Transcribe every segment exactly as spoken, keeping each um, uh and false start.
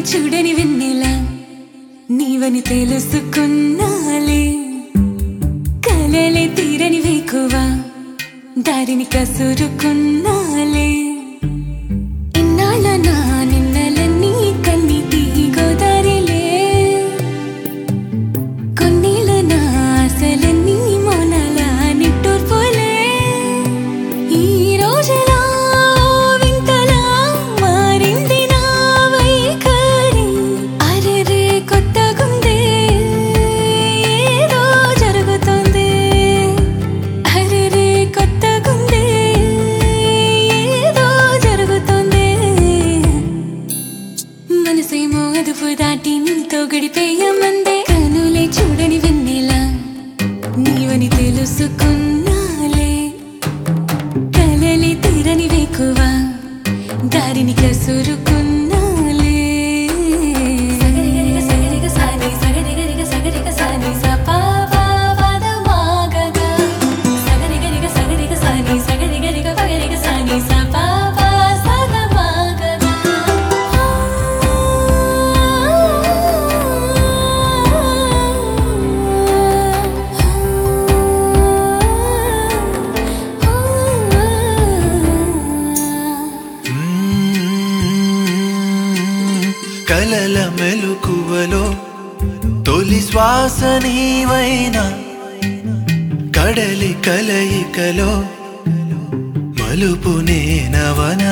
చూడని వెన్నెలా నీవని తెలుసుకున్నాలే కలలే తీరని వేకువా దారిని కసురుకున్నాలే ఇన్నాళ్ళ నా నిన్నలన్నీ కన్నీటి గోదారిలే కొన్నేళ్ళ నా ఆశలన్నీ మౌనాల నిట్టూర్పులే ఈ రోజులా వింతలా మారింది నా వైఖరి అరెరే కొత్తగుందే ఏదో జరుగుతోంది అరెరే కొత్తగుందే ఏదో జరుగుతోంది మనసేమో అదుపు దాటి నీతో గడిపేయమందే కనులే చూడని వెన్నెలా నీవని తెలుసుకున్నాలే కలలి తీరని వేకువా దారిని కసురుకున్నాలే సగరిగరిగ సగరిగ సాని సగరిగరిగ సగరిగ సాని సపావాదమాగగా సగరిగరిగ సగరిగ సాని సగరిగరిగ పగరిగ సాని సపావా సగమాగగా కలల మెలుకువలో తొలి శ్వాస నీవైనా కడలి కలయికలో మలుపు నేనవనా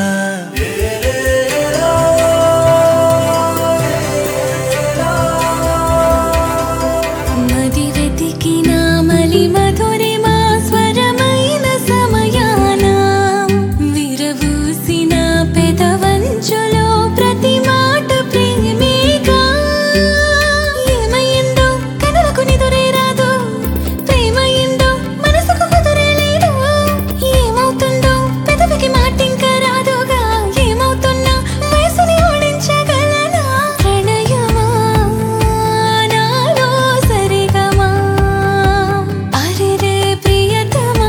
మది వెతికిన మలి మధురిమా స్వరమైన సమయాన విరవూసిన పెదవంచులో ప్రతి మాట ప్రేమేగా ఏమైందో కనులకు నిదురే రాదు ప్రేమైందో మనసుకు కుదురే లేదు ఏమవుతుందో పెదవికి మాటింక రాదుగా ఏమవుతున్నా వయసుని ఓడించగలనా ప్రణయమా నాలో సరిగమా అరెరే ప్రియతమా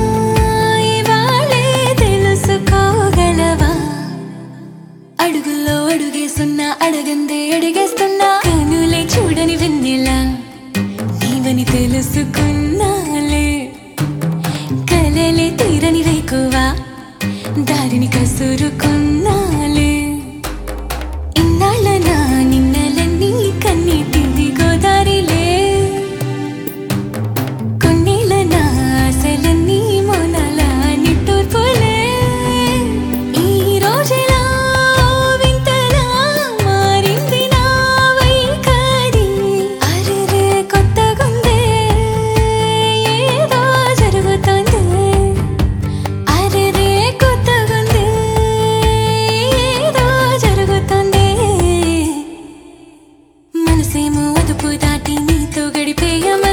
ఇవాళే తెలుసుకోగలవా అడుగుల్లో అడుగేస్తున్నా అడగందే అడిగేస్తున్నా కనులే చూడని వెన్నెలా నీవని తెలుసుకున్నాలే కలలే తీరని వేకువా దారిని కసురుకున్నాలే ఇన్నాళ్ళ నా నిన్నలన్నీ కన్నీటి గోదారిలే కొన్నేళ్ళ నా ఆశలన్నీ మౌనాల నిట్టూర్పులే ఈ రోజులా వింతలా మారింది నా వైఖరి అరెరే కొత్తగుందే ఏదో జరుగుతోంది అరెరే కొత్తగుందే ఏదో జరుగుతోంది మనసేమో అదుపు దాటి నీతో గడిపేయమ